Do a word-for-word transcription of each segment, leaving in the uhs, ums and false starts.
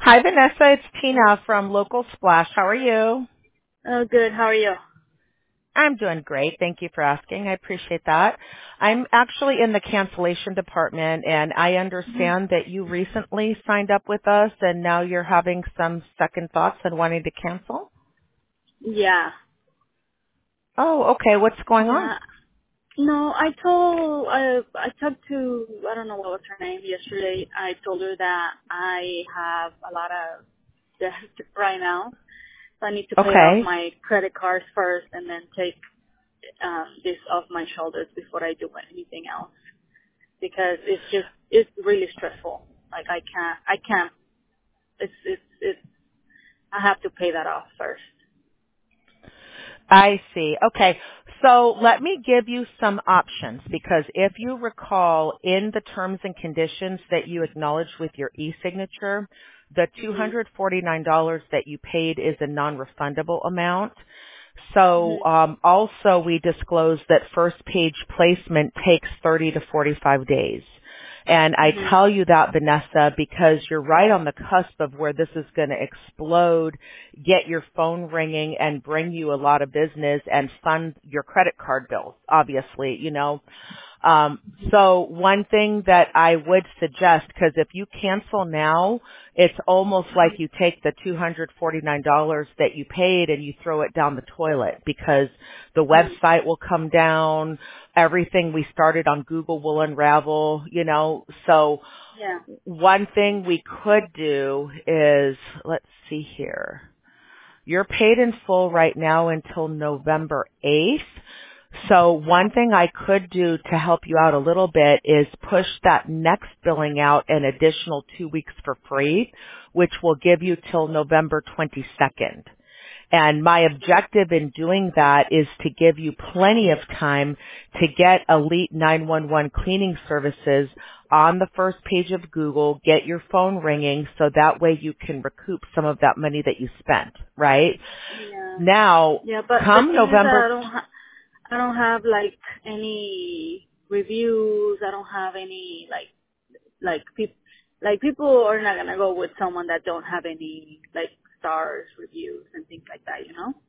Hi, Vanessa. It's Tina from Local Splash. How are you? Oh, good. How are you? I'm doing great. Thank you for asking. I appreciate that. I'm actually in the cancellation department, and I Mhm. understand that you recently signed up with us, and now you're having some second thoughts and wanting to cancel? Yeah. Oh, okay. What's going on? Yeah. No, I told, I, I talked to, I don't know what was her name yesterday. I told her that I have a lot of debt right now. So I need to pay off Okay. my credit cards first and then take um, this off my shoulders before I do anything else. Because it's just, it's really stressful. Like I can't, I can't, it's, it's, it's, I have to pay that off first. I see. Okay. So let me give you some options because if you recall in the terms and conditions that you acknowledged with your e-signature, the Mhm. two hundred forty-nine dollars that you paid is a non-refundable amount. So Mhm. um, also we disclose that first page placement takes thirty to forty-five days. And I Mhm. tell you that, Vanessa, because you're right on the cusp of where this is going to explode, get your phone ringing and bring you a lot of business and fund your credit card bills, obviously, you know. Um, so one thing that I would suggest, because if you cancel now, it's almost like you take the two hundred forty-nine dollars that you paid and you throw it down the toilet because the Mhm. website will come down, everything we started on Google will unravel, you know. So Yeah. one thing we could do is, let's see here. You're paid in full right now until November eighth. So one thing I could do to help you out a little bit is push that next billing out an additional two weeks for free, which will give you till November twenty-second. And my objective in doing that is to give you plenty of time to get Elite nine one one cleaning services on the first page of Google, get your phone ringing so that way you can recoup some of that money that you spent, right? Yeah. Now, Yeah, but the come thing is that I November, don't ha- I don't have like any reviews. I don't have any like like people like people are not gonna go with someone that don't have any like stars reviews and things like that, you know.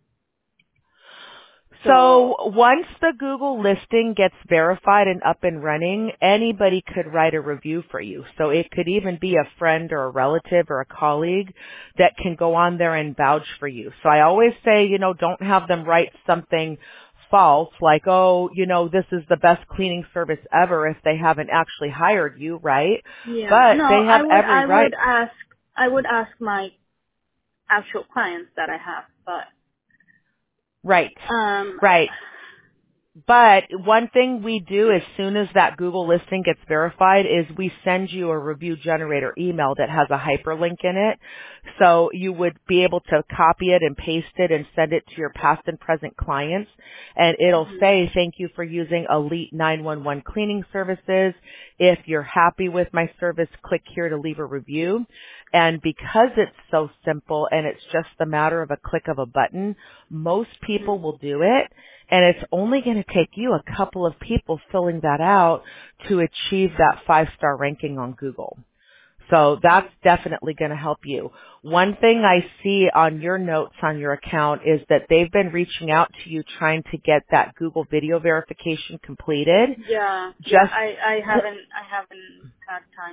So so once the Google listing gets verified and up and running, anybody could write a review for you. So it could even be a friend or a relative or a colleague that can go on there and vouch for you. So I always say, you know, don't have them write something false like, oh, you know, this is the best cleaning service ever if they haven't actually hired you, right? yeah, But no, they have I would every I would right. ask I would ask my actual clients that I have, but Right. um Right. But one thing we do as soon as that Google listing gets verified is we send you a review generator email that has a hyperlink in it. So you would be able to copy it and paste it and send it to your past and present clients. And it'll mhm, say, thank you for using Elite nine one one cleaning services. If you're happy with my service, click here to leave a review. And because it's so simple and it's just a matter of a click of a button, most mhm, people will do it. And it's only going to take you a couple of people filling that out to achieve that five-star ranking on Google. So that's mhm, definitely going to help you. One thing I see on your notes on your account is that they've been reaching out to you trying to get that Google video verification completed. yeah, yeah, Just I I haven't I haven't had time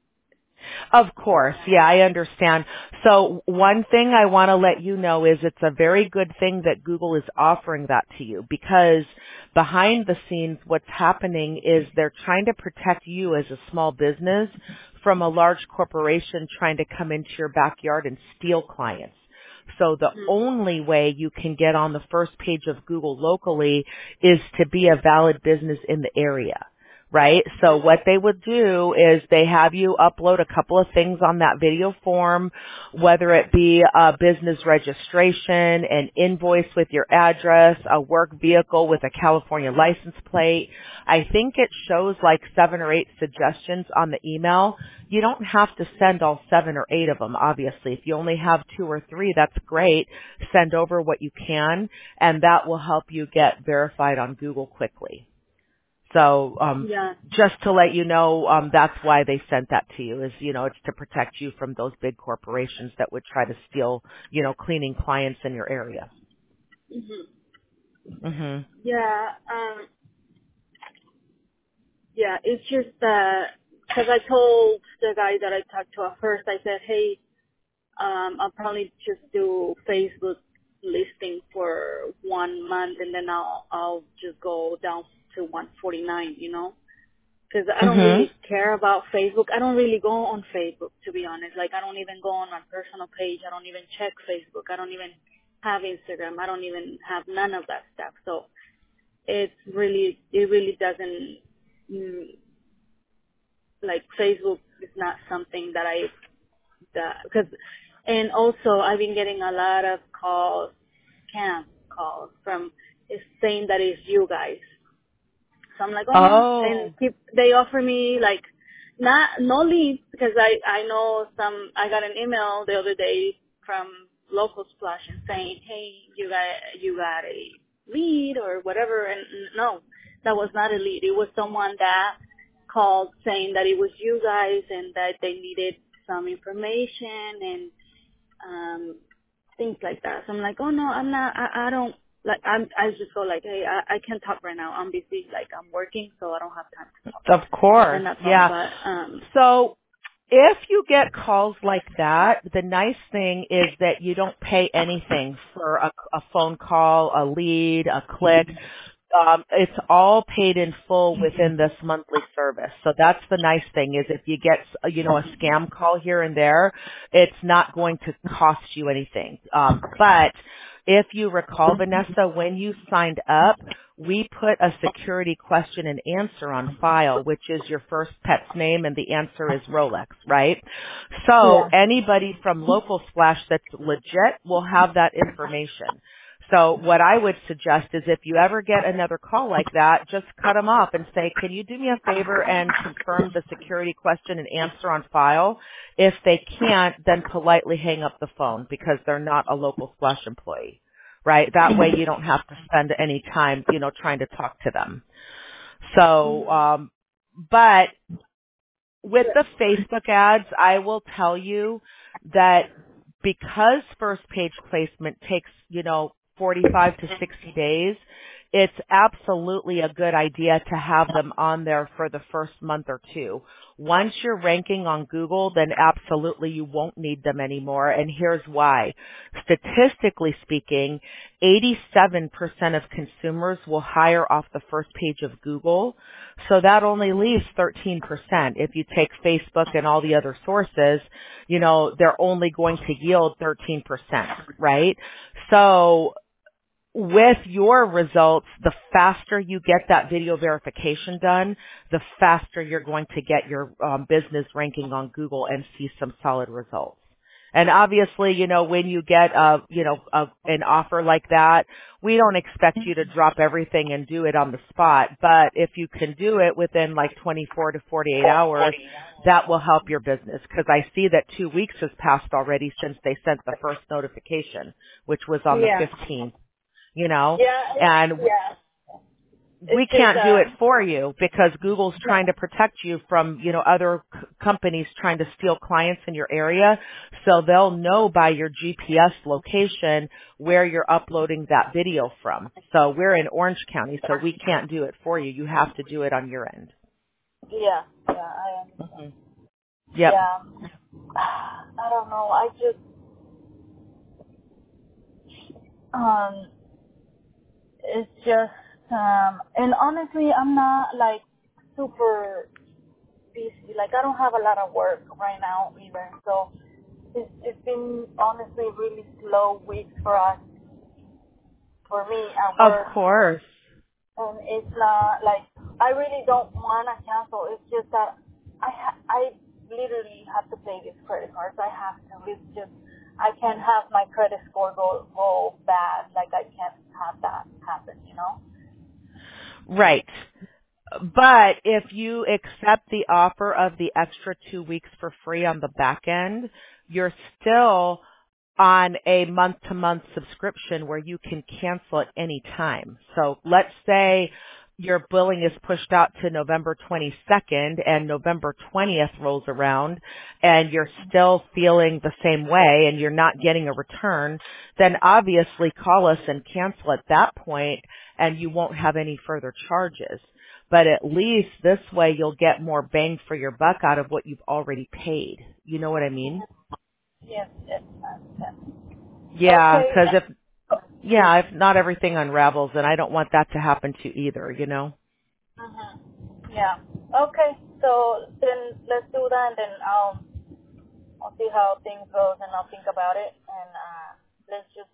Of for course. that. Yeah, I understand. So one thing I want to let you know is it's a very good thing that Google is offering that to you because behind the scenes what's happening is they're trying to protect you as a small business from a large corporation trying to come into your backyard and steal clients. So the Mhm, only way you can get on the first page of Google locally is to be a valid business in the area, right? So mhm, what they would do is they have you upload a couple of things on that video form, whether it be a business registration, an invoice with your address, a work vehicle with a California license plate. I think it shows like seven or eight suggestions on the email. You don't have to send all seven or eight of them, obviously. If you only have two or three, that's great. Send over what you can, and that will help you get verified on Google quickly. So um, Yeah. just to let you know, um, that's why they sent that to you is, you know, it's to protect you from those big corporations that would try to steal, you know, cleaning clients in your area. Mhm. Mhm. Yeah. Um. Yeah. It's just that because I told the guy that I talked to at first, I said, hey, um, I'll probably just do Facebook listing for one month, and then I'll I'll just go down to one forty-nine. You know. Because I don't Mhm. really care about Facebook. I don't really go on Facebook, to be honest. Like, I don't even go on my personal page. I don't even check Facebook. I don't even have Instagram. I don't even have none of that stuff. So it's really, it really doesn't, mm, like, Facebook is not something that I, that, because, and also I've been getting a lot of calls, scam calls from, it's saying that it's you guys. So I'm like, oh no, and Oh. keep, they offer me like, not, no leads because I, I know some, I got an email the other day from local splash and saying, hey, you got, you got a lead or whatever. And no, that was not a lead. It was someone that called saying that it was you guys and that they needed some information and, um, things like that. So I'm like, oh no, I'm not, I, I don't, like, I'm, I just go like, hey, I, I can't talk right now. I'm busy, like, I'm working, so I don't have time to talk. Of course. And that's all, Yeah. but, um, So if you get calls like that, the nice thing is that you don't pay anything for a, a phone call, a lead, a click. Um, it's all paid in full within this monthly service. So that's the nice thing is if you get, uh, you know, a scam call here and there, it's not going to cost you anything. Um, but if you recall, Vanessa, when you signed up, we put a security question and answer on file, which is your first pet's name and the answer is Rolex, right? So yeah. anybody from Local Splash that's legit will have that information. So what I would suggest is if you ever get another call like that, just cut them off and say, can you do me a favor and confirm the security question and answer on file? If they can't, then politely hang up the phone because they're not a Local Splash employee, right? That way you don't have to spend any time, you know, trying to talk to them. So, um, but with the Facebook ads, I will tell you that because first page placement takes, you know, forty-five to sixty days, it's absolutely a good idea to have them on there for the first month or two. Once you're ranking on Google, then absolutely you won't need them anymore. And here's why. Statistically speaking, eighty-seven percent of consumers will hire off the first page of Google. So that only leaves thirteen percent. If you take Facebook and all the other sources, you know, they're only going to yield thirteen percent, right? So with your results, the faster you get that video verification done, the faster you're going to get your um, business ranking on Google and see some solid results. And obviously, you know, when you get a, you know, a, an offer like that, we don't expect you to drop everything and do it on the spot. But if you can do it within like twenty-four to forty-eight hours, that will help your business. Because I see that two weeks has passed already since they sent the first notification, which was on the Yeah. fifteenth. You know, Yeah. and Yeah. we It's just, can't do uh, it for you because Google's trying yeah. to protect you from, you know, other c- companies trying to steal clients in your area. So they'll know by your G P S location where you're uploading that video from. So we're in Orange County, so we can't do it for you. You have to do it on your end. Yeah. Yeah. I hmm understand. Yep. Yeah. I don't know. I just, um, it's just, um, and honestly, I'm not like super busy. Like, I don't have a lot of work right now either. So it's, it's been honestly really slow weeks for us, for me at Of work. course. And it's not like, I really don't want to cancel. It's just that I ha- I literally have to pay these credit cards. I have to. It's just, I can't have my credit score go, go bad. Like, I can't have that happen, you know? Right. But if you accept the offer of the extra two weeks for free on the back end, you're still on a month-to-month subscription where you can cancel at any time. So let's say your billing is pushed out to November twenty-second and November twentieth rolls around and you're still feeling the same way and you're not getting a return, then obviously call us and cancel at that point and you won't have any further charges. But at least this way you'll get more bang for your buck out of what you've already paid. You know what I mean? Yes, yes, yes. Yeah, Okay. because if Yeah, if not everything unravels, and I don't want that to happen to you either, you know? Uh-huh. Yeah. Okay. So then let's do that, and then I'll I'll see how things goes, and I'll think about it, and uh, let's just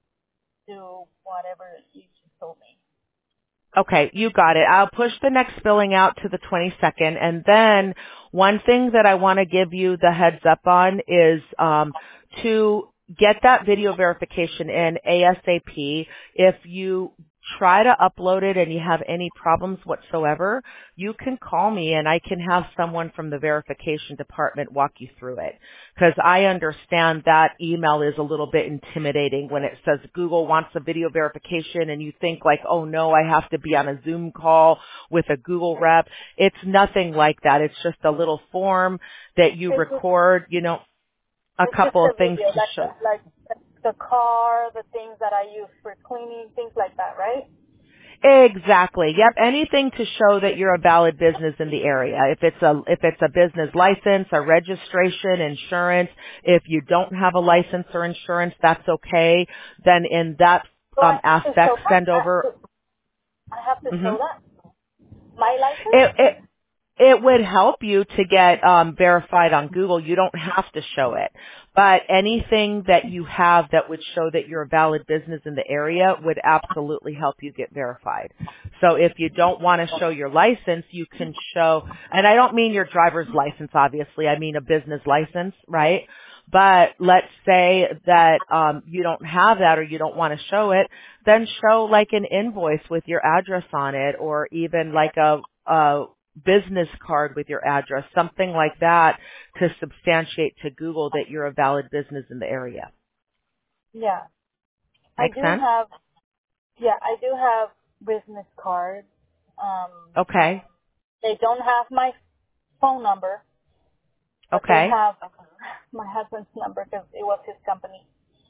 do whatever you just told me. Okay, you got it. I'll push the next billing out to the twenty-second, and then one thing that I want to give you the heads up on is um, to get that video verification in ASAP. If you try to upload it and you have any problems whatsoever, you can call me and I can have someone from the verification department walk you through it. Because I understand that email is a little bit intimidating when it says Google wants a video verification and you think like, oh no, I have to be on a Zoom call with a Google rep. It's nothing like that. It's just a little form that you It's just, record, you know, a it's just couple a of things video, to like show. like the car, the things that I use for cleaning, things like that, right? Exactly. Yep. Anything to show that you're a valid business in the area. If it's a if it's a business license, a registration, insurance. If you don't have a license or insurance, that's okay. Then in that So um, I have to show aspect, that. send over. I have to hmm show that. My license? It, it It would help you to get um, verified on Google. You don't have to show it. But anything that you have that would show that you're a valid business in the area would absolutely help you get verified. So if you don't want to show your license, you can show, and I don't mean your driver's license, obviously. I mean a business license, right? But let's say that um, you don't have that or you don't want to show it, then show like an invoice with your address on it or even like a, a business card with your address, something like that to substantiate to Google that you're a valid business in the area. Yeah. I Make do sense? have, yeah, I do have business cards. Um, Okay. they don't have my phone number, but they Okay. have my husband's number because it was his company.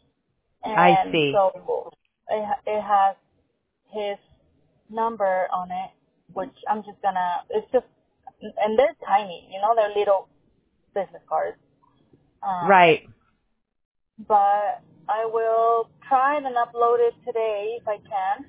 I And see. so it, ha- it has his number on it, which I'm just gonna, it's just, and they're tiny, you know, they're little business cards. Um, Right. but I will try and upload it today if I can.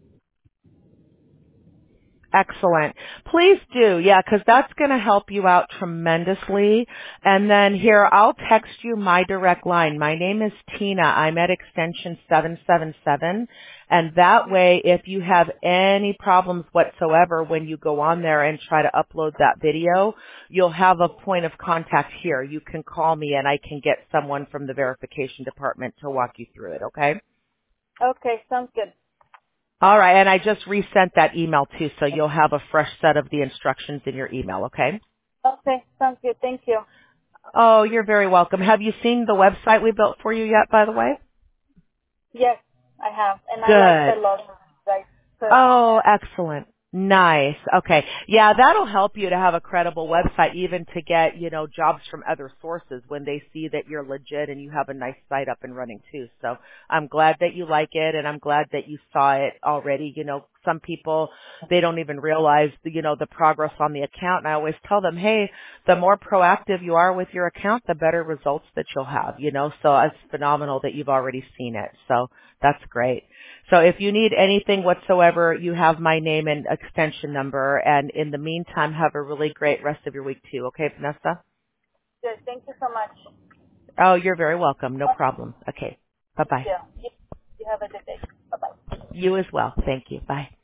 Excellent. Please do, yeah, because that's going to help you out tremendously. And then here, I'll text you my direct line. My name is Tina. I'm at extension seven seven seven. And that way, if you have any problems whatsoever when you go on there and try to upload that video, you'll have a point of contact here. You can call me and I can get someone from the verification department to walk you through it, okay? Okay, sounds good. All right, and I just resent that email too, so you'll have a fresh set of the instructions in your email, okay? Okay, sounds good. Thank you. Oh, you're very welcome. Have you seen the website we built for you yet, by the way? Yes, I have, and I like Good. the logo guys put on Oh, there. excellent. Nice. Okay. Yeah, that'll help you to have a credible website, even to get, you know, jobs from other sources when they see that you're legit and you have a nice site up and running too. So I'm glad that you like it and I'm glad that you saw it already. You know, some people, they don't even realize, the, you know, the progress on the account. And I always tell them, hey, the more proactive you are with your account, the better results that you'll have, you know. So it's phenomenal that you've already seen it. So that's great. So if you need anything whatsoever, you have my name and extension number. And in the meantime, have a really great rest of your week too. Okay, Vanessa? Good. Thank you so much. Oh, you're very welcome. No problem. Okay. Thank Bye-bye. you. You you have a good day. Bye bye. You as well. Thank you. Bye.